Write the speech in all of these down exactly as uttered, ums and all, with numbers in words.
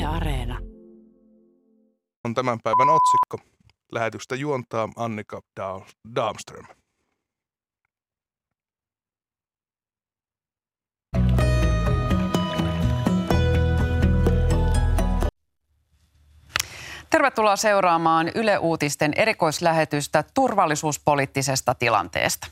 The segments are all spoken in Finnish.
Areena. On tämän päivän otsikko. Lähetystä juontaa Annika Dahlström. Tervetuloa seuraamaan Yle Uutisten erikoislähetystä turvallisuuspoliittisesta tilanteesta.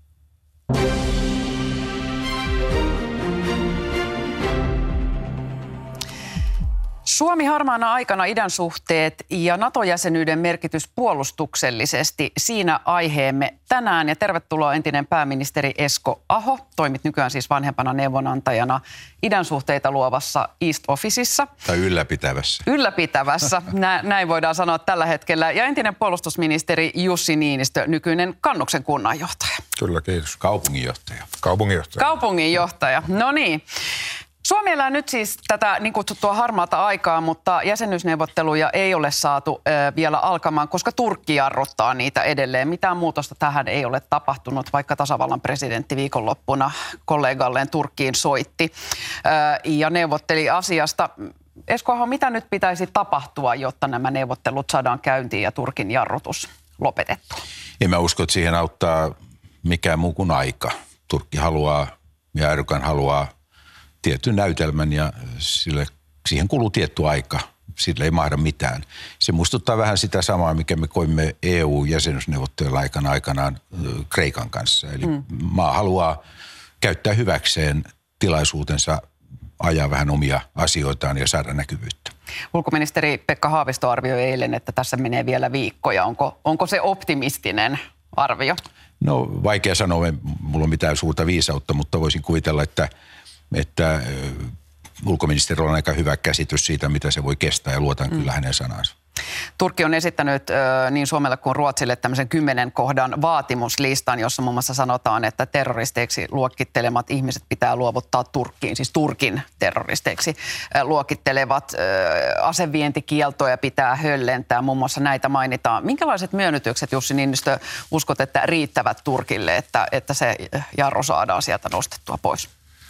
Suomi harmaana aikana idän suhteet ja NATO-jäsenyyden merkitys puolustuksellisesti. Siinä aiheemme tänään ja tervetuloa entinen pääministeri Esko Aho. Toimit nykyään siis vanhempana neuvonantajana idän suhteita luovassa East Officeissa. Tai ylläpitävässä. Ylläpitävässä, Nä, näin voidaan sanoa tällä hetkellä. Ja entinen puolustusministeri Jussi Niinistö, nykyinen Kannuksen kunnanjohtaja. Kyllä, kiitos. Kaupunginjohtaja. Kaupunginjohtaja. Kaupunginjohtaja, no niin. Suomi elää nyt siis tätä niin kutsuttua harmaata aikaa, mutta jäsenyysneuvotteluja ei ole saatu ö, vielä alkamaan, koska Turkki jarruttaa niitä edelleen. Mitään muutosta tähän ei ole tapahtunut, vaikka tasavallan presidentti viikonloppuna kollegalleen Turkkiin soitti ö, ja neuvotteli asiasta. Esko Aho, mitä nyt pitäisi tapahtua, jotta nämä neuvottelut saadaan käyntiin ja Turkin jarrutus lopetettua? En mä usko, että siihen auttaa mikään muu kuin aika. Turkki haluaa ja Erdogan haluaa tietyn näytelmän ja sille, siihen kuluu tietty aika. Sille ei mahda mitään. Se muistuttaa vähän sitä samaa, mikä me koimme E U-jäsenyysneuvottelujen aikana aikanaan Kreikan kanssa. Eli mm. maa haluaa käyttää hyväkseen tilaisuutensa, ajaa vähän omia asioitaan ja saada näkyvyyttä. Ulkoministeri Pekka Haavisto arvioi eilen, että tässä menee vielä viikkoja. Onko, onko se optimistinen arvio? No vaikea sanoa, mulla on mitään suurta viisautta, mutta voisin kuvitella, että että ulkoministeri on aika hyvä käsitys siitä, mitä se voi kestää ja luotan mm. kyllä hänen sanansa. Turkki on esittänyt äh, niin Suomelle kuin Ruotsille tämmöisen kymmenen kohdan vaatimuslistan, jossa muun muassa sanotaan, että terroristeiksi luokittelemat ihmiset pitää luovuttaa Turkkiin, siis Turkin terroristeiksi äh, luokittelevat äh, asevientikieltoja pitää höllentää, muun muassa näitä mainitaan. Minkälaiset myönnytykset, Jussi Niinistö, uskot, että riittävät Turkille, että, että se jarru saadaan sieltä nostettua pois?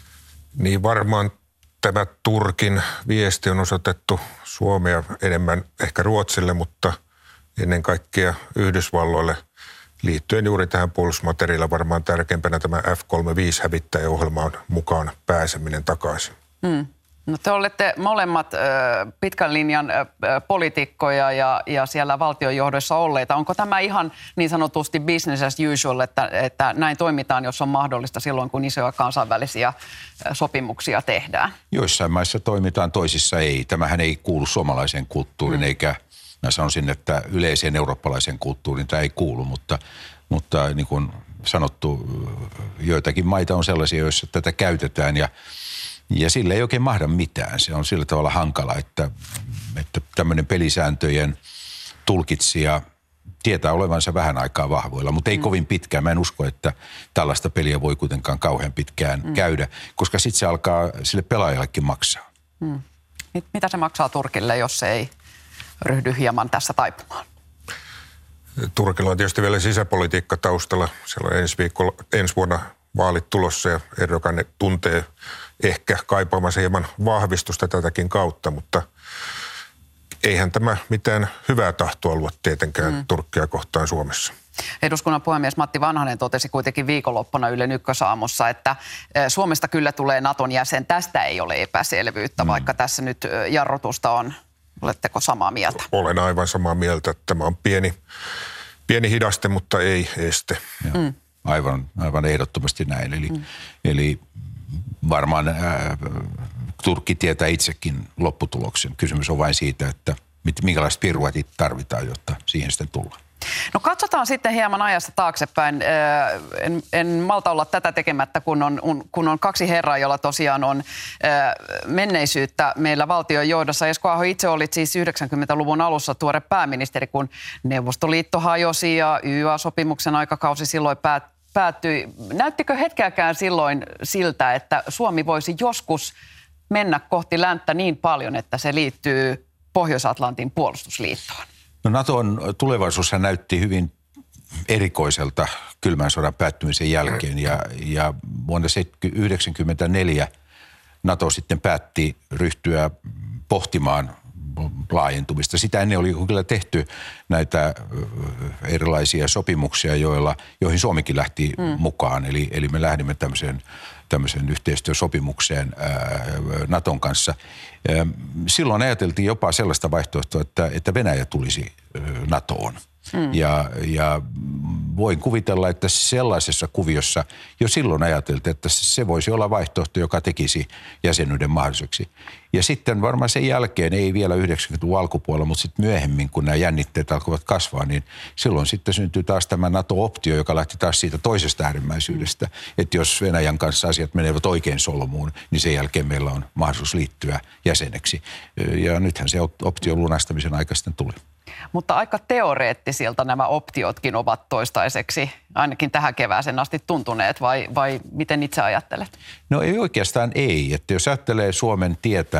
Niin varmaan tämä Turkin viesti on osoitettu Suomea enemmän ehkä Ruotsille, mutta ennen kaikkea Yhdysvalloille liittyen juuri tähän puolustusmateriaaliin varmaan tärkeimpänä tämä F kolmekymmentäviisi-hävittäjäohjelmaan mukaan pääseminen takaisin. Hmm. No te olette molemmat ö, pitkän linjan ö, poliitikkoja ja, ja siellä valtionjohdoissa olleita. Onko tämä ihan niin sanotusti business as usual, että, että näin toimitaan, jos on mahdollista silloin, kun isoja kansainvälisiä sopimuksia tehdään? Joissain maissa toimitaan, toisissa ei. Tämähän ei kuulu suomalaiseen kulttuuriin, hmm. eikä mä sanoisin, että yleiseen eurooppalaiseen kulttuuriin tämä ei kuulu, mutta, mutta niin kuin sanottu, joitakin maita on sellaisia, joissa tätä käytetään ja Ja sille ei oikein mahda mitään. Se on sillä tavalla hankala, että, että tämmöinen pelisääntöjen tulkitsija tietää olevansa vähän aikaa vahvoilla, mutta ei mm. kovin pitkään. Mä en usko, että tällaista peliä voi kuitenkaan kauhean pitkään mm. käydä, koska sitten se alkaa sille pelaajallekin maksaa. Mm. Mitä se maksaa Turkille, jos se ei ryhdy hieman tässä taipumaan? Turkilla on tietysti vielä sisäpolitiikka taustalla. Siellä on ensi, viikolla, ensi vuonna vaalit tulossa ja Erdogan tuntee ehkä kaipaamassa hieman vahvistusta tätäkin kautta, mutta eihän tämä mitään hyvää tahtoa luo tietenkään mm. Turkkia kohtaan Suomessa. Eduskunnan puhemies Matti Vanhanen totesi kuitenkin viikonloppuna Ylen Ykkösaamussa, että Suomesta kyllä tulee Naton jäsen. Tästä ei ole epäselvyyttä, mm. vaikka tässä nyt jarrutusta on. Oletteko samaa mieltä? Olen aivan samaa mieltä, että tämä on pieni, pieni hidaste, mutta ei este. Mm. Aivan, aivan ehdottomasti näin. Eli, mm. eli varmaan ää, Turkki tietää itsekin lopputuloksen. Kysymys on vain siitä, että mit, minkälaiset piruetit tarvitaan, jotta siihen sitten tullaan. No katsotaan sitten hieman ajasta taaksepäin. En, en malta olla tätä tekemättä, kun on, kun on kaksi herraa, jolla tosiaan on menneisyyttä meillä valtion johdossa. Esko Aho, itse olit siis yhdeksänkymmentäluvun alussa tuore pääministeri, kun Neuvostoliitto hajosi ja Y A-sopimuksen aikakausi silloin päättyi. päättyi. Näyttikö hetkeäkään silloin siltä, että Suomi voisi joskus mennä kohti länttä niin paljon, että se liittyy Pohjois-Atlantin puolustusliittoon? No Naton tulevaisuushan näytti hyvin erikoiselta kylmän sodan päättymisen jälkeen ja, ja vuonna yhdeksänkymmentäneljä NATO sitten päätti ryhtyä pohtimaan laajentumista. Sitä ennen oli kyllä tehty näitä erilaisia sopimuksia, joilla, joihin Suomikin lähti mm. mukaan. Eli, eli me lähdimme tämmöiseen, tämmöiseen yhteistyösopimukseen ää, Naton kanssa. Ää, silloin ajateltiin jopa sellaista vaihtoehtoa, että, että Venäjä tulisi ää, NATOon. Mm. Ja, ja voin kuvitella, että sellaisessa kuviossa jo silloin ajateltiin, että se voisi olla vaihtoehto, joka tekisi jäsenyyden mahdolliseksi. Ja sitten varmaan sen jälkeen, ei vielä yhdeksänkymmentäluvun alkupuolella, mutta sitten myöhemmin, kun nämä jännitteet alkoivat kasvaa, niin silloin sitten syntyy taas tämä NATO-optio, joka lähti taas siitä toisesta äärimmäisyydestä. Että jos Venäjän kanssa asiat menevät oikein solmuun, niin sen jälkeen meillä on mahdollisuus liittyä jäseneksi. Ja nythän se option lunastamisen aika sitten tuli. Mutta aika teoreettisilta nämä optiotkin ovat toistaiseksi, ainakin tähän kevääseen asti tuntuneet, vai, vai miten itse ajattelet? No ei oikeastaan ei. Että jos ajattelee Suomen tietä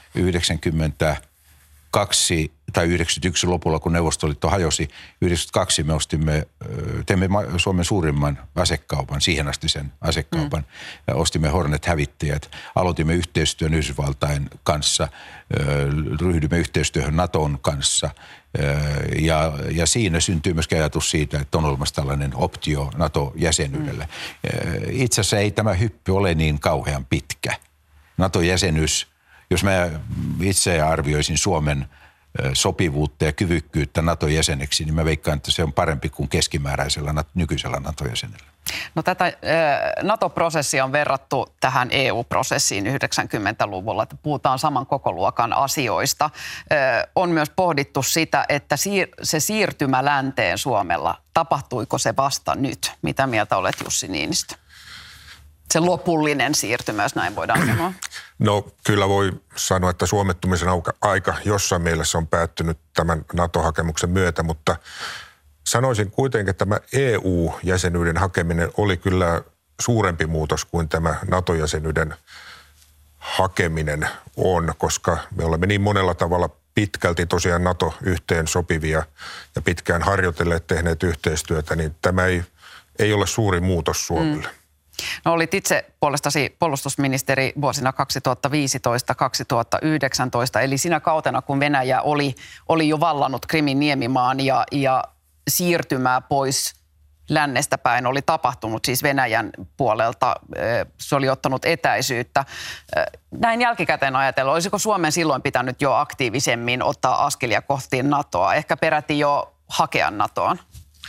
yhdeksänkymmentäkaksi tai yhdeksänkymmentäyksi lopulla, kun Neuvostoliitto hajosi, yhdeksänkymmentäkaksi me ostimme, teimme Suomen suurimman asekaupan, siihen asti sen asekaupan. Mm. Ostimme Hornet-hävittäjät, aloitimme yhteistyön Yhdysvaltain kanssa, ryhdymme yhteistyöhön Naton kanssa. Ja, ja siinä syntyy myös ajatus siitä, että on olemassa tällainen optio NATO-jäsenyydelle. Mm. Itse asiassa ei tämä hyppy ole niin kauhean pitkä. NATO-jäsenyys, jos mä itse arvioisin Suomen sopivuutta ja kyvykkyyttä NATO-jäseneksi, niin mä veikkaan, että se on parempi kuin keskimääräisellä nykyisellä NATO-jäsenellä. No tätä NATO-prosessia on verrattu tähän E U-prosessiin yhdeksänkymmentäluvulla, että puhutaan saman kokoluokan asioista. On myös pohdittu sitä, että se siirtymä länteen Suomella, tapahtuiko se vasta nyt? Mitä mieltä olet, Jussi Niinistö? Se lopullinen siirtymä, jos näin voidaan sanoa. No kyllä voi sanoa, että suomettumisen aika jossain mielessä on päättynyt tämän NATO-hakemuksen myötä, mutta sanoisin kuitenkin, että tämä E U-jäsenyyden hakeminen oli kyllä suurempi muutos kuin tämä NATO-jäsenyyden hakeminen on, koska me olemme niin monella tavalla pitkälti tosiaan NATO-yhteen sopivia ja pitkään harjoitelleet, tehneet yhteistyötä, niin tämä ei, ei ole suuri muutos Suomelle. Mm. No olit itse puolestasi puolustusministeri vuosina kaksituhattaviisitoista kaksituhattayhdeksäntoista, eli siinä kautena, kun Venäjä oli, oli jo vallannut Krimin niemimaan ja, ja siirtymää pois lännestä päin oli tapahtunut, siis Venäjän puolelta. Se oli ottanut etäisyyttä. Näin jälkikäteen ajatella, olisiko Suomen silloin pitänyt jo aktiivisemmin ottaa askelia kohti NATOa, ehkä peräti jo hakea NATOon?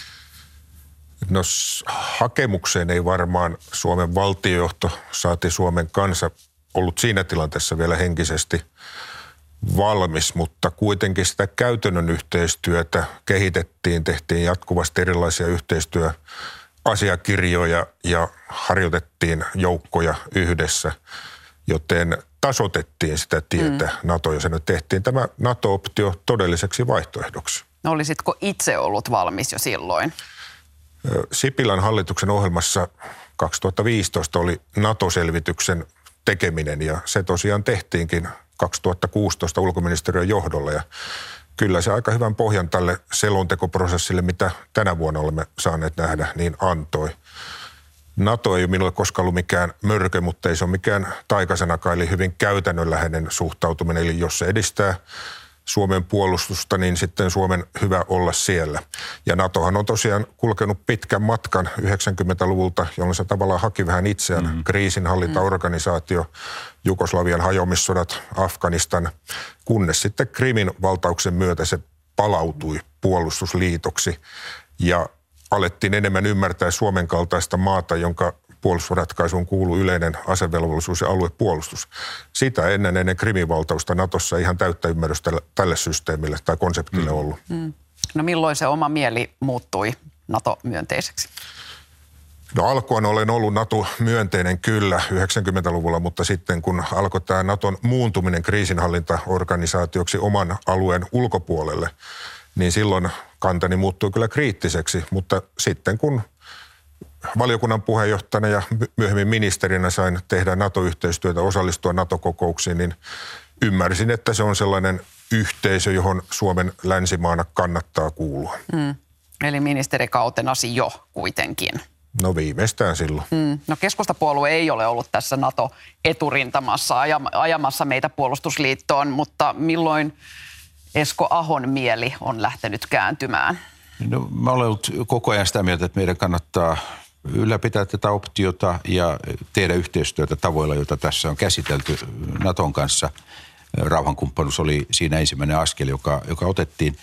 No hakemukseen ei varmaan Suomen valtiojohto, saati Suomen kansa ollut siinä tilanteessa vielä henkisesti valmis, mutta kuitenkin sitä käytännön yhteistyötä kehitettiin, tehtiin jatkuvasti erilaisia yhteistyöasiakirjoja ja harjoitettiin joukkoja yhdessä, joten tasoitettiin sitä tietä mm. NATO-jäsenet. Tehtiin tämä NATO-optio todelliseksi vaihtoehdoksi. No olisitko itse ollut valmis jo silloin? Sipilän hallituksen ohjelmassa kaksituhattaviisitoista oli NATO-selvityksen tekeminen ja se tosiaan tehtiinkin kaksituhattakuusitoista ulkoministeriön johdolla ja kyllä se aika hyvän pohjan tälle selontekoprosessille, mitä tänä vuonna olemme saaneet nähdä, niin antoi. NATO ei ole minulle koskaan ollut mikään mörkö, mutta ei se ole mikään taikasanakaan, eli hyvin käytännönläheinen suhtautuminen, eli jos se edistää Suomen puolustusta, niin sitten Suomen hyvä olla siellä. Ja NATOhan on tosiaan kulkenut pitkän matkan yhdeksänkymmentäluvulta, jolloin se tavallaan haki vähän itseään. Mm-hmm. Kriisinhallintaorganisaatio, Jugoslavian hajoamissodat, Afganistan, kunnes sitten Krimin valtauksen myötä se palautui puolustusliitoksi. Ja alettiin enemmän ymmärtää Suomen kaltaista maata, jonka puolustusratkaisuun kuuluu yleinen asevelvollisuus ja aluepuolustus. Sitä ennen ennen Krimin valtausta Natossa ihan täyttä ymmärrystä tälle systeemille tai konseptille mm. ollut. Mm. No milloin se oma mieli muuttui NATO-myönteiseksi? No alkuun olen ollut NATO-myönteinen kyllä yhdeksänkymmentäluvulla, mutta sitten kun alkoi tämä NATOn muuntuminen kriisinhallintaorganisaatioksi oman alueen ulkopuolelle, niin silloin kantani muuttui kyllä kriittiseksi, mutta sitten kun valiokunnan puheenjohtajana ja myöhemmin ministerinä sain tehdä NATO-yhteistyötä, osallistua NATO-kokouksiin, niin ymmärsin, että se on sellainen yhteisö, johon Suomen länsimaana kannattaa kuulua. Mm. Eli ministerikautenasi jo kuitenkin. No viimeistään silloin. Mm. No keskustapuolue ei ole ollut tässä NATO-eturintamassa ajamassa meitä puolustusliittoon, mutta milloin Esko Ahon mieli on lähtenyt kääntymään? No, mä olen ollut koko ajan sitä mieltä, että meidän kannattaa ylläpitää tätä optiota ja tehdä yhteistyötä tavoilla, joita tässä on käsitelty Naton kanssa. Rauhankumppanuus oli siinä ensimmäinen askel, joka, joka otettiin.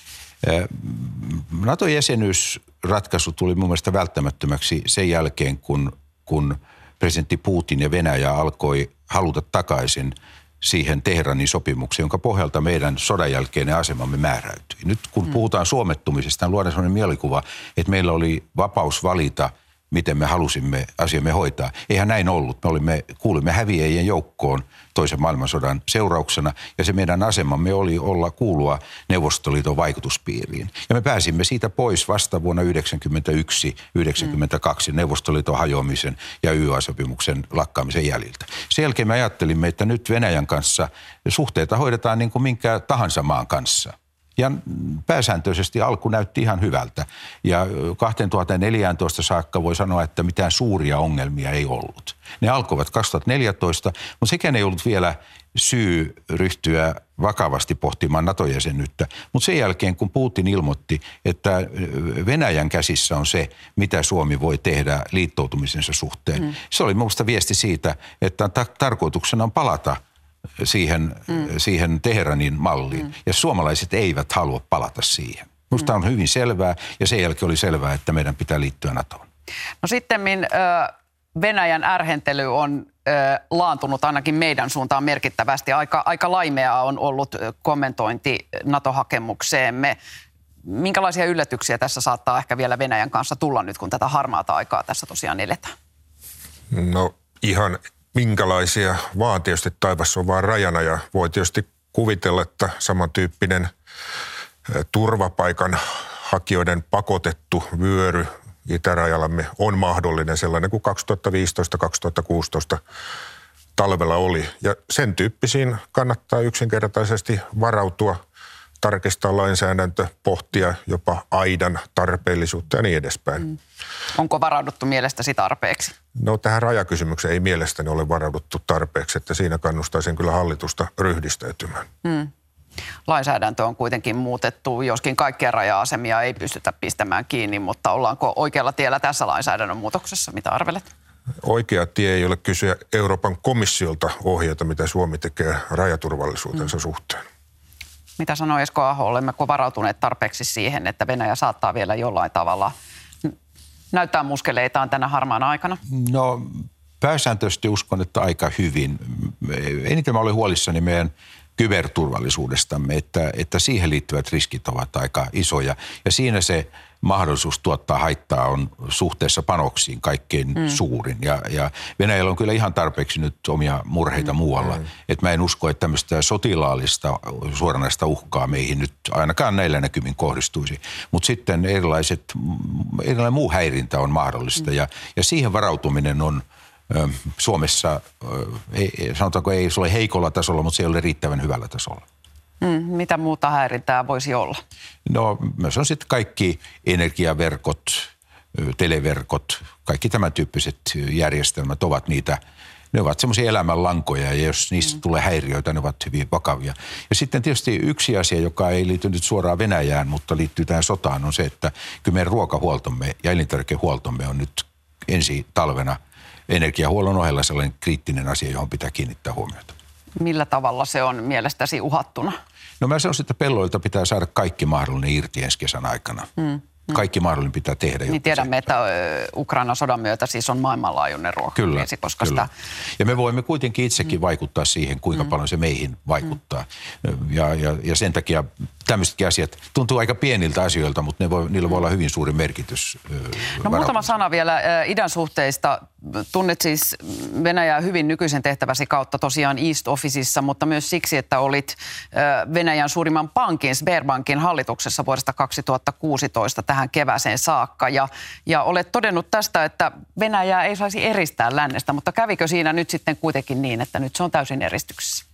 Naton jäsenyysratkaisu tuli mun mielestä välttämättömäksi sen jälkeen, kun, kun presidentti Putin ja Venäjä alkoi haluta takaisin siihen Teheranin sopimukseen, jonka pohjalta meidän sodan jälkeinen asemamme määräytyi. Nyt kun puhutaan suomettumisesta, luodaan sellainen mielikuva, että meillä oli vapaus valita, miten me halusimme asiamme hoitaa. Eihän näin ollut. Me olimme, kuulimme häviäjien joukkoon toisen maailmansodan seurauksena, ja se meidän asemamme oli olla kuulua Neuvostoliiton vaikutuspiiriin. Ja me pääsimme siitä pois vasta vuonna yhdeksänkymmentäyksi yhdeksänkymmentäkaksi mm. Neuvostoliiton hajoamisen ja Y A-sopimuksen lakkaamisen jäljiltä. Sen jälkeen me ajattelimme, että nyt Venäjän kanssa suhteita hoidetaan niin kuin minkä tahansa maan kanssa. Ja pääsääntöisesti alku näytti ihan hyvältä. Ja kaksituhattaneljätoista saakka voi sanoa, että mitään suuria ongelmia ei ollut. Ne alkoivat kaksituhattaneljätoista, mutta sekään ei ollut vielä syy ryhtyä vakavasti pohtimaan NATO-jäsenyyttä. Mutta sen jälkeen, kun Putin ilmoitti, että Venäjän käsissä on se, mitä Suomi voi tehdä liittoutumisensa suhteen, mm. se oli minusta viesti siitä, että ta- tarkoituksena on palata siihen, mm. siihen Teheranin malliin. Mm. Ja suomalaiset eivät halua palata siihen. Minusta mm. on hyvin selvää, ja sen jälkeen oli selvää, että meidän pitää liittyä NATOon. No sittemmin äh, Venäjän ärhentely on äh, laantunut ainakin meidän suuntaan merkittävästi. Aika, aika laimeaa on ollut kommentointi NATO-hakemukseemme. Minkälaisia yllätyksiä tässä saattaa ehkä vielä Venäjän kanssa tulla nyt, kun tätä harmaata aikaa tässä tosiaan eletään? No ihan minkälaisia, vaan tietysti taivas on vaan rajana, ja voi tietysti kuvitella, että samantyyppinen turvapaikan hakijoiden pakotettu vyöry itärajallamme on mahdollinen, sellainen kuin kaksituhattaviisitoista kaksituhattakuusitoista talvella oli. Ja sen tyyppisiin kannattaa yksinkertaisesti varautua, tarkistaa lainsäädäntö, pohtia jopa aidan tarpeellisuutta ja niin edespäin. Mm. Onko varauduttu mielestäsi tarpeeksi? No tähän rajakysymykseen ei mielestäni ole varauduttu tarpeeksi, että siinä kannustaisin kyllä hallitusta ryhdistäytymään. Mm. Lainsäädäntö on kuitenkin muutettu, joskin kaikkia raja-asemia ei pystytä pistämään kiinni, mutta ollaanko oikealla tiellä tässä lainsäädännön muutoksessa? Mitä arvelet? Oikea tie ei ole kysyä Euroopan komissiolta ohjeita, mitä Suomi tekee rajaturvallisuutensa mm. suhteen. Mitä sanoo Esko Aho, olemmeko varautuneet tarpeeksi siihen, että Venäjä saattaa vielä jollain tavalla näyttää muskeleitaan tänä harmaana aikana? No pääsääntöisesti uskon, että aika hyvin. Eniten mä olen huolissani meidän kyberturvallisuudestamme, että, että siihen liittyvät riskit ovat aika isoja. Ja siinä se mahdollisuus tuottaa haittaa on suhteessa panoksiin kaikkein mm. suurin. Ja, ja Venäjällä on kyllä ihan tarpeeksi nyt omia murheita mm. muualla. Mm. Että mä en usko, että tämmöistä sotilaallista suoranaista uhkaa meihin nyt ainakaan näillä näkymin kohdistuisi. Mutta sitten erilaiset, erilainen muu häirintä on mahdollista. Mm. Ja, ja siihen varautuminen on Suomessa, ei, sanotaanko ei se ole heikolla tasolla, mutta se ei ole riittävän hyvällä tasolla. Mm, mitä muuta häirintää voisi olla? No myös on sitten kaikki energiaverkot, televerkot, kaikki tämän tyyppiset järjestelmät ovat niitä, ne ovat semmoisia elämänlankoja, ja jos niistä mm. tulee häiriöitä, ne ovat hyvin vakavia. Ja sitten tietysti yksi asia, joka ei liity nyt suoraan Venäjään, mutta liittyy tähän sotaan, on se, että kyllä meidän ruokahuoltomme ja elintarvikehuoltomme on nyt ensi talvena energiahuollon ohella sellainen kriittinen asia, johon pitää kiinnittää huomiota. Millä tavalla se on mielestäsi uhattuna? No mä sanoisin, että pelloilta pitää saada kaikki mahdollinen irti ensi kesän aikana. Mm. Kaikki mahdollinen pitää tehdä. Niin tiedämme, että Ukrainan sodan myötä siis on maailmanlaajuinen ruokakriisi, koska kyllä. sitä... Ja me voimme kuitenkin itsekin mm. vaikuttaa siihen, kuinka mm. paljon se meihin vaikuttaa. Mm. Ja, ja, ja sen takia tämmöisetkin asiat tuntuu aika pieniltä asioilta, mutta ne voi, niillä voi olla hyvin suuri merkitys. No muutama sana vielä idän suhteista. Tunnet siis Venäjää hyvin nykyisen tehtäväsi kautta tosiaan East Officeissa, mutta myös siksi, että olit Venäjän suurimman pankin, Sberbankin hallituksessa vuodesta kaksituhattakuusitoista tähän kevääseen saakka. Ja, ja olet todennut tästä, että Venäjää ei saisi eristää lännestä, mutta kävikö siinä nyt sitten kuitenkin niin, että nyt se on täysin eristyksessä?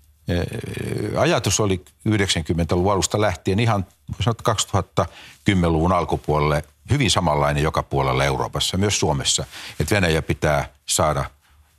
Ajatus oli yhdeksänkymmentäluvun alusta lähtien ihan kaksituhattakymmenluvun alkupuolelle hyvin samanlainen joka puolella Euroopassa, myös Suomessa, että Venäjä pitää saada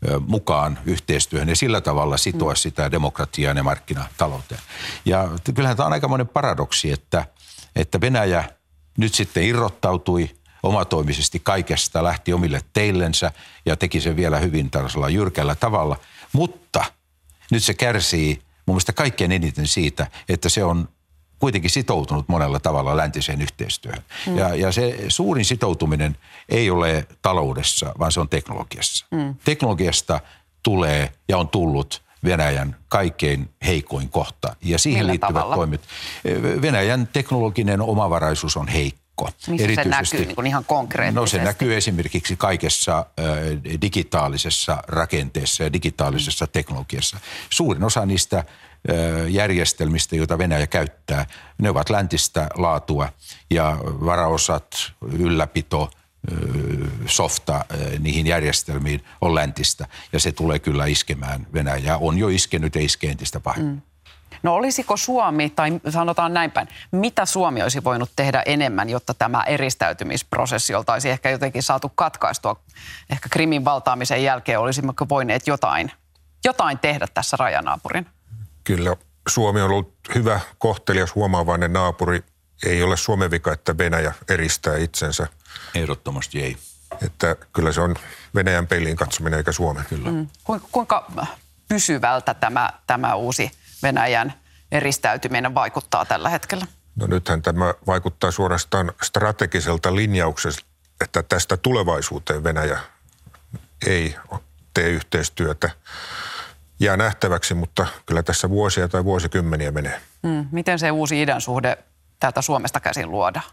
mukaan yhteistyöhön ja sillä tavalla sitoa sitä demokratiaan ja markkinatalouteen. Ja kyllähän tämä on aikamoinen paradoksi, että, että Venäjä nyt sitten irrottautui omatoimisesti kaikesta, lähti omille teillensä ja teki sen vielä hyvin tällaisella jyrkällä tavalla, mutta nyt se kärsii mun mielestä kaikkein eniten siitä, että se on kuitenkin sitoutunut monella tavalla läntiseen yhteistyöhön. Mm. Ja, ja se suurin sitoutuminen ei ole taloudessa, vaan se on teknologiassa. Mm. Teknologiasta tulee ja on tullut Venäjän kaikkein heikoin kohta. Ja siihen Millä liittyvät tavalla? toimet. Venäjän teknologinen omavaraisuus on heikko. Missä se näkyy niin kuin ihan konkreettisesti? No se näkyy esimerkiksi kaikessa äh, digitaalisessa rakenteessa ja digitaalisessa mm. teknologiassa. Suurin osa niistä äh, järjestelmistä, joita Venäjä käyttää, ne ovat läntistä laatua ja varaosat, ylläpito, äh, softa äh, niihin järjestelmiin on läntistä. Ja se tulee kyllä iskemään Venäjää. On jo iskenyt ja iskee entistä pahemmin. Mm. No olisiko Suomi, tai sanotaan näin päin, mitä Suomi olisi voinut tehdä enemmän, jotta tämä eristäytymisprosessi oltaisi ehkä jotenkin saatu katkaistua? Ehkä Krimin valtaamisen jälkeen olisimmeko voineet jotain, jotain tehdä tässä rajanaapurin? Kyllä Suomi on ollut hyvä kohtelias huomaavainen naapuri. Ei ole Suomen vika, että Venäjä eristää itsensä. Ehdottomasti ei. Että kyllä se on Venäjän peiliin katsominen eikä Suomen. Kyllä. Mm. Kuinka pysyvältä tämä, tämä uusi Venäjän eristäytyminen vaikuttaa tällä hetkellä? No nythän tämä vaikuttaa suorastaan strategiselta linjaukselta, että tästä tulevaisuuteen Venäjä ei tee yhteistyötä. Jää nähtäväksi, mutta kyllä tässä vuosia tai vuosikymmeniä menee. Mm, miten se uusi idän suhde täältä Suomesta käsin luodaan?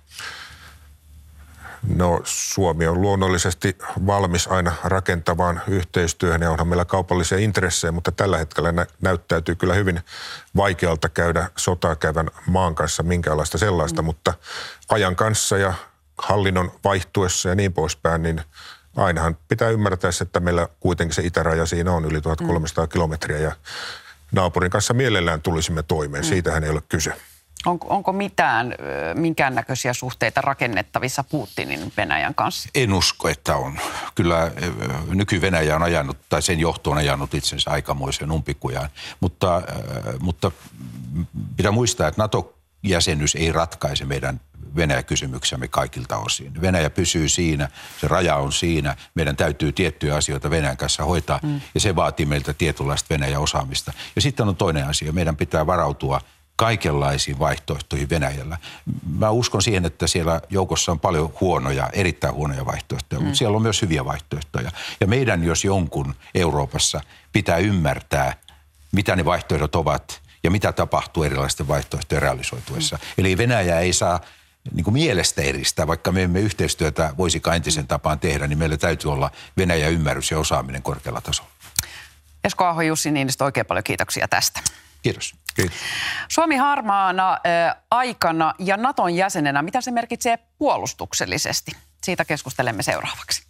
No Suomi on luonnollisesti valmis aina rakentavaan yhteistyöhön ja onhan meillä kaupallisia intressejä, mutta tällä hetkellä nä- näyttäytyy kyllä hyvin vaikealta käydä sotaa käyvän maan kanssa minkäänlaista sellaista, mm. mutta ajan kanssa ja hallinnon vaihtuessa ja niin poispäin, niin ainahan pitää ymmärtää, että meillä kuitenkin se itäraja siinä on yli tuhatkolmesataa mm. kilometriä ja naapurin kanssa mielellään tulisimme toimeen. Mm. Siitähän ei ole kyse. Onko, onko mitään, minkäännäköisiä suhteita rakennettavissa Putinin Venäjän kanssa? En usko, että on. Kyllä nyky-Venäjä on ajanut, tai sen johto on ajanut itsensä aikamoiseen umpikujaan. Mutta, mutta pitää muistaa, että NATO-jäsenyys ei ratkaise meidän Venäjä-kysymyksemme kaikilta osin. Venäjä pysyy siinä, se raja on siinä. Meidän täytyy tiettyjä asioita Venäjän kanssa hoitaa, mm. ja se vaatii meiltä tietynlaista Venäjä-osaamista. Ja sitten on toinen asia, meidän pitää varautua kaikenlaisiin vaihtoehtoihin Venäjällä. Mä uskon siihen, että siellä joukossa on paljon huonoja, erittäin huonoja vaihtoehtoja, mm. mutta siellä on myös hyviä vaihtoehtoja. Ja meidän, jos jonkun Euroopassa, pitää ymmärtää, mitä ne vaihtoehdot ovat ja mitä tapahtuu erilaisten vaihtoehtojen realisoituessa. Mm. Eli Venäjä ei saa niin kuin mielestä eristää, vaikka me emme yhteistyötä voisikaan entisen tapaan tehdä, niin meillä täytyy olla Venäjän ymmärrys ja osaaminen korkealla tasolla. Esko Aho, Jussi Niinistö, oikein paljon kiitoksia tästä. Kiitos. Kiitos. Suomi harmaana äh, aikana ja Naton jäsenenä, mitä se merkitsee puolustuksellisesti? Siitä keskustelemme seuraavaksi.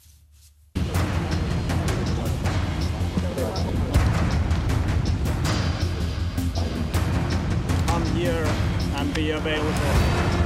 I'm here and be available.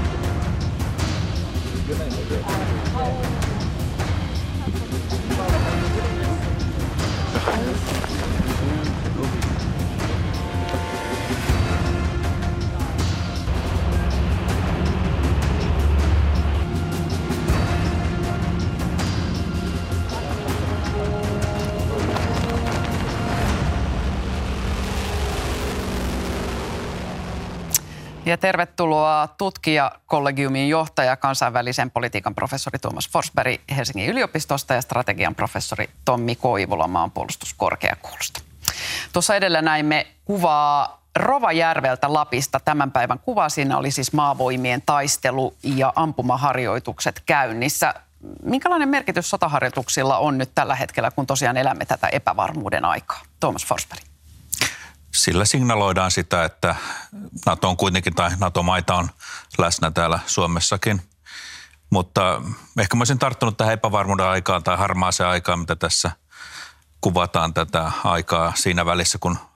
Ja tervetuloa tutkijakollegiumin johtaja, kansainvälisen politiikan professori Tuomas Forsberg Helsingin yliopistosta ja strategian professori Tommi Koivula Maanpuolustuskorkeakoulusta. Tuossa edellä näimme kuvaa Rovajärveltä Lapista. Tämän päivän kuva, siinä oli siis maavoimien taistelu ja ampumaharjoitukset käynnissä. Minkälainen merkitys sotaharjoituksilla on nyt tällä hetkellä, kun tosiaan elämme tätä epävarmuuden aikaa? Tuomas Forsberg. Sillä signaloidaan sitä, että NATO on kuitenkin, tai NATO-maita on läsnä täällä Suomessakin. Mutta ehkä mä olisin tarttunut tähän epävarmuuden aikaan tai harmaaseen aikaan, mitä tässä kuvataan tätä aikaa siinä välissä, kun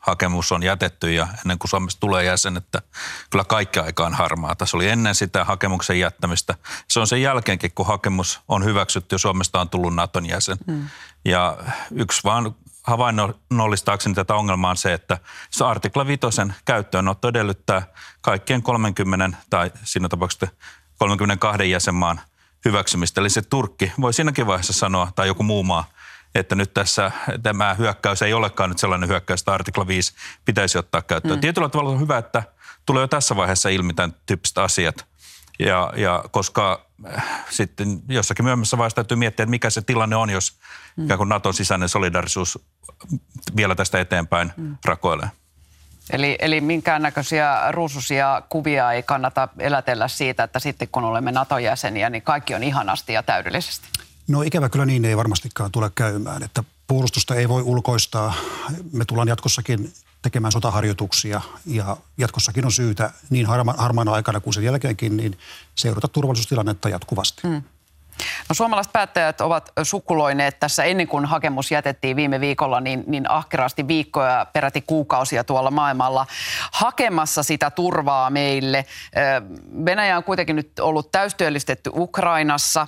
hakemus on jätetty ja ennen kuin Suomesta tulee jäsen, että kyllä kaikki aika on harmaata. Se oli ennen sitä hakemuksen jättämistä. Se on sen jälkeenkin, kun hakemus on hyväksytty ja Suomesta on tullut Naton jäsen. Mm. Ja yksi vaan havainnollistaakseni tätä ongelmaa on se, että se artikla vitosen käyttöönotto edellyttää kaikkien kolmekymmentä tai siinä tapauksessa kolmekymmentäkaksi jäsenmaan hyväksymistä. Eli se Turkki voi siinäkin vaiheessa sanoa, tai joku muu maa, että nyt tässä tämä hyökkäys ei olekaan nyt sellainen hyökkäys, että artikla viisi pitäisi ottaa käyttöön. Mm. Tietyllä tavalla on hyvä, että tulee jo tässä vaiheessa ilmi tämän tyyppiset asiat. Ja, ja koska äh, sitten jossakin myöhemmässä vaiheessa täytyy miettiä, että mikä se tilanne on, jos mm. ikään kuin Naton sisäinen solidarisuus vielä tästä eteenpäin mm. rakoilee. Eli, eli minkäännäköisiä ruusuisia kuvia ei kannata elätellä siitä, että sitten kun olemme Naton jäseniä, niin kaikki on ihanasti ja täydellisesti. No ikävä kyllä niin ei varmastikaan tule käymään, että puolustusta ei voi ulkoistaa. Me tullaan jatkossakin tekemään sotaharjoituksia ja jatkossakin on syytä niin harma, harmaana aikana kuin sen jälkeenkin niin seurata turvallisuustilannetta jatkuvasti. Mm. No, suomalaiset päättäjät ovat sukkuloineet tässä ennen kuin hakemus jätettiin viime viikolla niin, niin ahkerasti viikkoja, peräti kuukausia tuolla maailmalla hakemassa sitä turvaa meille. Venäjä on kuitenkin nyt ollut täystyöllistetty Ukrainassa.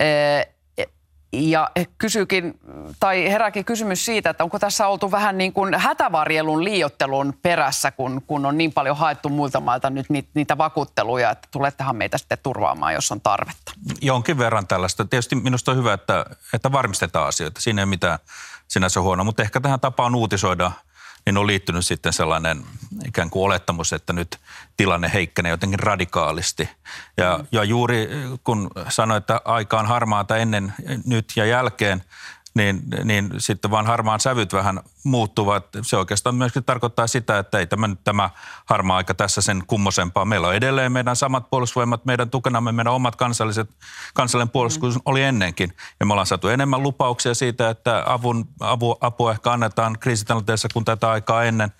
Ja kysyykin, tai herääkin kysymys siitä, että onko tässä oltu vähän niin kuin hätävarjelun liioittelun perässä, kun, kun on niin paljon haettu muilta mailta nyt niitä vakuutteluja, että tulettehan meitä sitten turvaamaan, jos on tarvetta. Jonkin verran tällaista. Tietysti minusta on hyvä, että, että varmistetaan asioita. Siinä ei mitään sinänsä huono, mutta ehkä tähän tapaan uutisoida, niin on liittynyt sitten sellainen ikään kuin olettamus, että nyt tilanne heikkenee jotenkin radikaalisti. Ja, mm. ja juuri kun sanoin, että aika on harmaata ennen, nyt ja jälkeen, niin, niin sitten vaan harmaan sävyt vähän muuttuvat. Se oikeastaan myöskin tarkoittaa sitä, että ei tämä nyt tämä harmaa aika tässä sen kummosempaa. Meillä on edelleen meidän samat puolustusvoimat, meidän tukenamme, meidän omat kansalliset, kansallinen puolustus mm. oli ennenkin. Ja me ollaan saatu enemmän lupauksia siitä, että avun, apu, apua ehkä annetaan kriisitilanteessa kuin tätä aikaa ennen.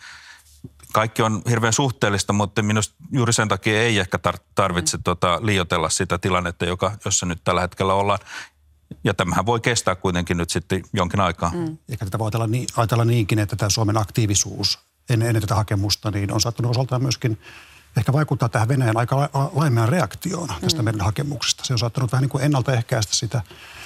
Kaikki on hirveän suhteellista, mutta minusta juuri sen takia ei ehkä tarvitse mm. tota, liioitella sitä tilannetta, joka, jossa nyt tällä hetkellä ollaan. Ja tämähän voi kestää kuitenkin nyt sitten jonkin aikaa. Mm. Ehkä tätä voi ajatella, niin, ajatella niinkin, että tämä Suomen aktiivisuus ennen, ennen tätä hakemusta niin on saattanut osaltaan myöskin ehkä vaikuttaa tähän Venäjän aika la, laimean reaktioon tästä mm. meidän hakemuksesta. Se on saattanut vähän niin kuin ennaltaehkäistä sitä,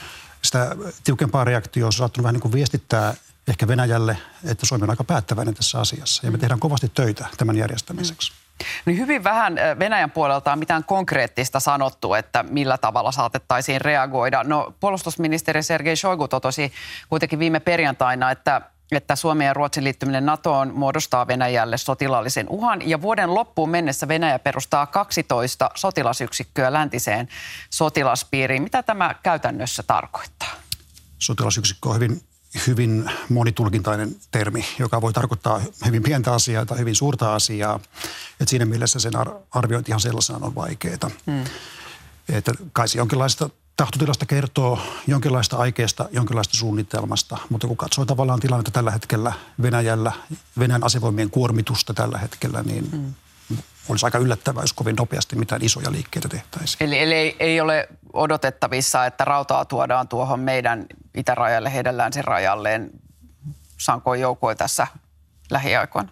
sitä tiukempaa reaktioa. Se on saattanut vähän niin kuin viestittää ehkä Venäjälle, että Suomi on aika päättäväinen tässä asiassa. Ja me tehdään kovasti töitä tämän järjestämiseksi. Mm. Niin hyvin vähän Venäjän puolelta on mitään konkreettista sanottu, että millä tavalla saatettaisiin reagoida. No, puolustusministeri Sergei Shoigu totesi kuitenkin viime perjantaina, että, että Suomen ja Ruotsin liittyminen NATOon muodostaa Venäjälle sotilaallisen uhan. Ja vuoden loppuun mennessä Venäjä perustaa kaksitoista sotilasyksikköä läntiseen sotilaspiiriin. Mitä tämä käytännössä tarkoittaa? Sotilasyksikkö on hyvin... hyvin monitulkintainen termi, joka voi tarkoittaa hyvin pientä asiaa tai hyvin suurta asiaa. Et siinä mielessä sen arviointi ihan sellaisenaan on vaikeaa. Hmm. Että kai se jonkinlaista tahtotilasta kertoo, jonkinlaista aikeesta, jonkinlaista suunnitelmasta, mutta kun katsoo tavallaan tilannetta tällä hetkellä Venäjällä, Venäjän asevoimien kuormitusta tällä hetkellä, niin hmm. olisi aika yllättävää, jos kovin nopeasti mitään isoja liikkeitä tehtäisiin. Eli, eli ei, ei ole odotettavissa, että rautaa tuodaan tuohon meidän itärajalle, heidän länsirajalleen sankoin joukoin tässä lähiaikoina?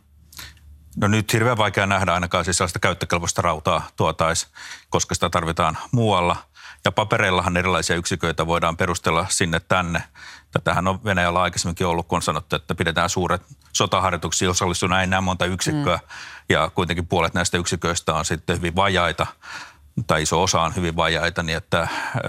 No nyt hirveän vaikea nähdä ainakaan siis sellaista käyttökelpoista rautaa tuotaisi, koska sitä tarvitaan muualla. Ja papereillahan erilaisia yksiköitä voidaan perustella sinne tänne. Tätähän on Venäjällä aikaisemminkin ollut, kun on sanottu, että pidetään suuret sotaharjoituksia, osallistuu näin näin monta yksikköä. Mm. Ja kuitenkin puolet näistä yksiköistä on sitten hyvin vajaita, tai iso osa on hyvin vajaita. Niin että,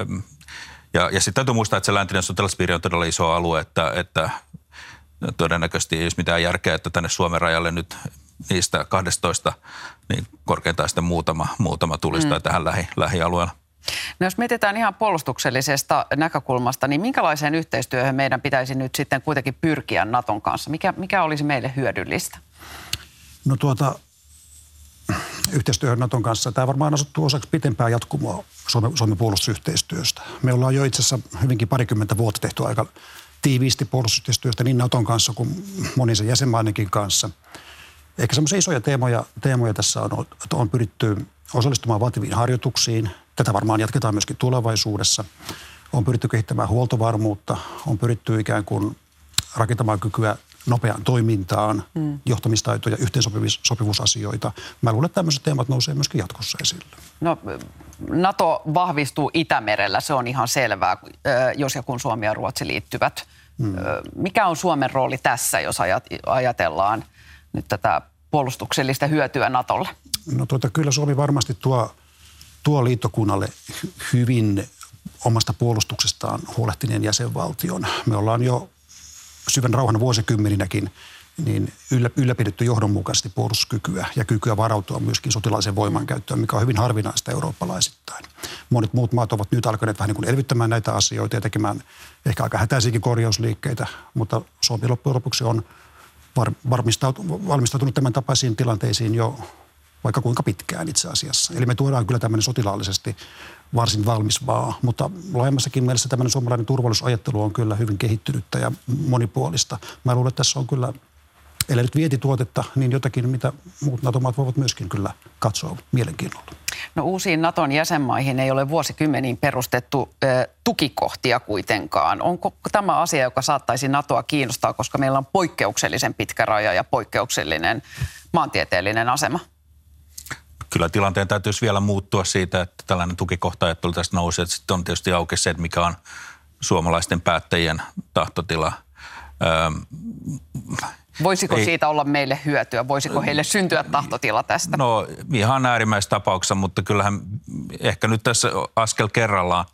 ja, ja sitten täytyy muistaa, että se läntinen sotilaspiiri on todella iso alue, että, että todennäköisesti ei olisi mitään järkeä, että tänne Suomen rajalle nyt niistä kaksitoista, niin korkeintaan sitten muutama, muutama tulisi mm. tähän lähi, lähialueella. No jos mietitään ihan puolustuksellisesta näkökulmasta, niin minkälaiseen yhteistyöhön meidän pitäisi nyt sitten kuitenkin pyrkiä Naton kanssa? Mikä, mikä olisi meille hyödyllistä? No tuota, yhteistyöhön Naton kanssa. Tämä varmaan asuttuu osaksi pitempää jatkumoa Suomen, Suomen puolustusyhteistyöstä. Me ollaan jo itse asiassa hyvinkin parikymmentä vuotta tehty aika tiiviisti puolustusyhteistyöstä niin Naton kanssa kuin monien sen jäsenmaidenkin kanssa. Ehkä semmoisia isoja teemoja, teemoja tässä on, että on pyritty osallistumaan vaativiin harjoituksiin. Tätä varmaan jatketaan myöskin tulevaisuudessa. On pyritty kehittämään huoltovarmuutta, on pyritty ikään kuin rakentamaan kykyä nopeaan toimintaan, mm. johtamistaitoja, yhteensopivuusasioita. Mä luulen, että tämmöiset teemat nousee myöskin jatkossa esille. No, NATO vahvistuu Itämerellä, se on ihan selvää, jos ja kun Suomi ja Ruotsi liittyvät. Mm. Mikä on Suomen rooli tässä, jos ajatellaan nyt tätä puolustuksellista hyötyä NATOlle? No tuota, kyllä Suomi varmasti tuo, tuo liittokunnalle hy- hyvin omasta puolustuksestaan huolehtineen jäsenvaltion. Me ollaan jo syvän rauhan vuosikymmeninäkin niin yllä, ylläpidetty johdonmukaisesti puolustuskykyä ja kykyä varautua myöskin sotilaisen voimankäyttöön, mikä on hyvin harvinaista eurooppalaisittain. Monet muut maat ovat nyt alkaneet vähän niin kuin elvyttämään näitä asioita ja tekemään ehkä aika hätäisiäkin korjausliikkeitä, mutta Suomi loppujen lopuksi on var, valmistautunut tämän tapaisiin tilanteisiin jo vaikka kuinka pitkään itse asiassa. Eli me tuodaan kyllä tämmöinen sotilaallisesti varsin valmis maa, mutta laajemmassakin mielessä tämmöinen suomalainen turvallisuusajattelu on kyllä hyvin kehittynyttä ja monipuolista. Mä luulen, että tässä on kyllä, ellei nyt vientituotetta, niin jotakin, mitä muut NATO-maat voivat myöskin kyllä katsoa mielenkiinnolla. No uusiin Naton jäsenmaihin ei ole vuosikymmeniin perustettu ö, tukikohtia kuitenkaan. Onko tämä asia, joka saattaisi NATOa kiinnostaa, koska meillä on poikkeuksellisen pitkä raja ja poikkeuksellinen maantieteellinen asema? Kyllä tilanteen täytyisi vielä muuttua siitä, että tällainen tukikohta-ajattelu tästä nousee. Sitten on tietysti auki se, että mikä on suomalaisten päättäjien tahtotila. Öö, Voisiko ei, siitä olla meille hyötyä? Voisiko heille syntyä tahtotila tästä? No ihan äärimmäisessä tapauksessa, mutta kyllähän ehkä nyt tässä askel kerrallaan.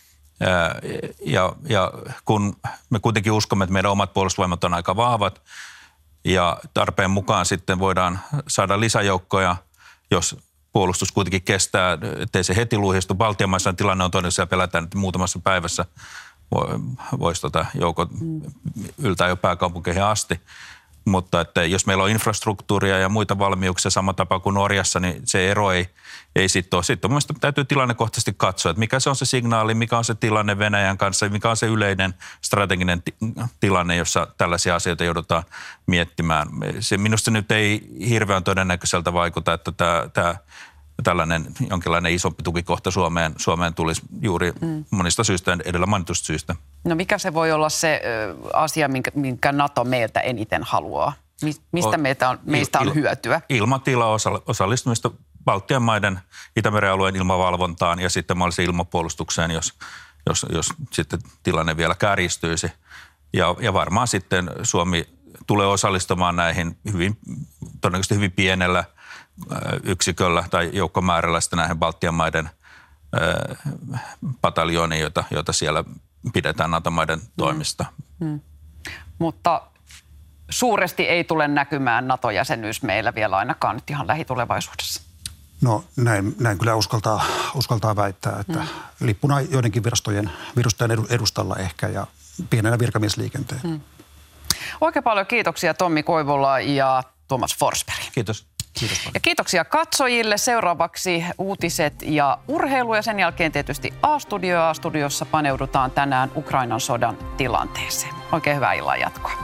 Ja, ja kun me kuitenkin uskomme, että meidän omat puolustusvoimat on aika vahvat ja tarpeen mukaan sitten voidaan saada lisäjoukkoja, jos puolustus kuitenkin kestää, ettei se heti luhistu. Baltian maissa tilanne on toinen, siellä pelätään, että muutamassa päivässä voisi tota joukot yltää jo pääkaupunkeihin asti. Mutta että jos meillä on infrastruktuuria ja muita valmiuksia sama tapa kuin Norjassa, niin se ero ei, ei sitten ole. Sitten mielestäni täytyy tilannekohtaisesti katsoa, että mikä se on se signaali, mikä on se tilanne Venäjän kanssa, mikä on se yleinen strateginen ti- tilanne, jossa tällaisia asioita joudutaan miettimään. Se, minusta nyt ei hirveän todennäköiseltä vaikuta, että tämä, tämä tällainen jonkinlainen isompi tukikohta Suomeen, Suomeen tulisi juuri mm. monista syistä, edellä mainitusta syistä. No mikä se voi olla se ö, asia, minkä, minkä NATO meiltä eniten haluaa? Mistä meitä on, meistä on hyötyä? Ilmatila osallistumista Baltian maiden Itämeren alueen ilmavalvontaan ja sitten mahdollisesti ilmapuolustukseen, jos, jos, jos sitten tilanne vielä kärjistyisi. Ja, ja varmaan sitten Suomi tulee osallistumaan näihin hyvin, todennäköisesti hyvin pienellä yksiköllä tai joukkomäärällä sitten näihin Baltian maiden äh, pataljoniin, joita, joita siellä pidetään NATO-maiden toimista. Mm. Mm. Mutta suuresti ei tule näkymään NATO-jäsenyys meillä vielä ainakaan nyt ihan lähitulevaisuudessa. No näin, näin kyllä uskaltaa, uskaltaa väittää, että mm. lippuna joidenkin virastojen, virastojen edustalla ehkä ja pienenä virkamiesliikenteen. Mm. Oikein paljon kiitoksia Tommi Koivula ja Tuomas Forsberg. Kiitos. Kiitos paljon. Ja kiitoksia katsojille. Seuraavaksi uutiset ja urheilu ja sen jälkeen tietysti A-studio. A-studiossa paneudutaan tänään Ukrainan sodan tilanteeseen. Oikein hyvää illan jatkoa.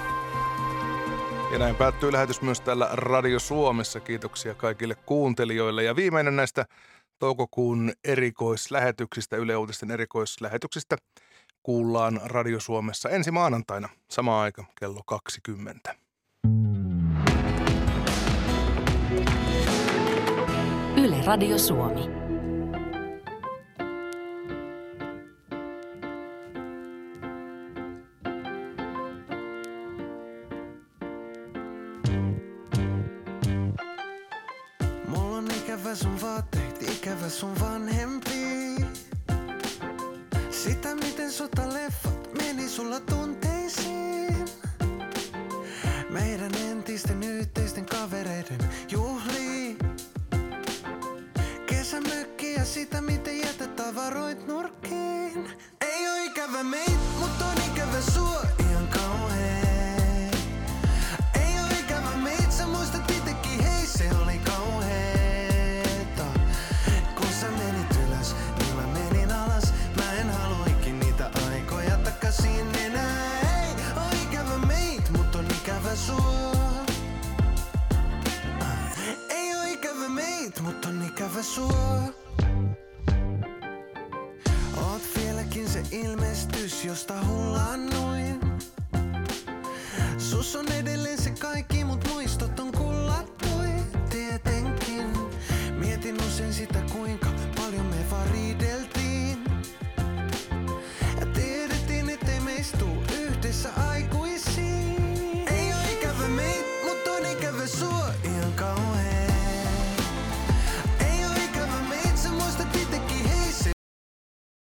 Ja näin päättyy lähetys myös täällä Radio Suomessa. Kiitoksia kaikille kuuntelijoille. Ja viimeinen näistä toukokuun erikoislähetyksistä, Yle Uutisten erikoislähetyksistä, kuullaan Radio Suomessa ensi maanantaina, sama aika kello kaksikymmentä. Yle Radio Suomi. Mulla on ikävä sun vaatteet, ikävä sun vanhempi. Sitä miten sotaleffat meni sulla tunteisiin. Meidän entisten yhteisten kavereiden juhliin. Kesämökki ja sitä miten jätät tavaroit nurkkiin. Ei oo ikävä meit, mut on ikävä sua ihan kauheen. Ei oo ikävä meit, sä muistat itekin, hei se oli kauheeta. Kun sä menit ylös, niin mä menin alas. Mä en halua ikin niitä aikoja takaisin enää. Ei oo ikävä meit, mut on ikävä sua. Ei oo ikävä meit, mut on ikävä sua. Oot vieläkin se ilmestys, josta hullaan noin. Sus Totuus on edelleen se kaikki, mut muistot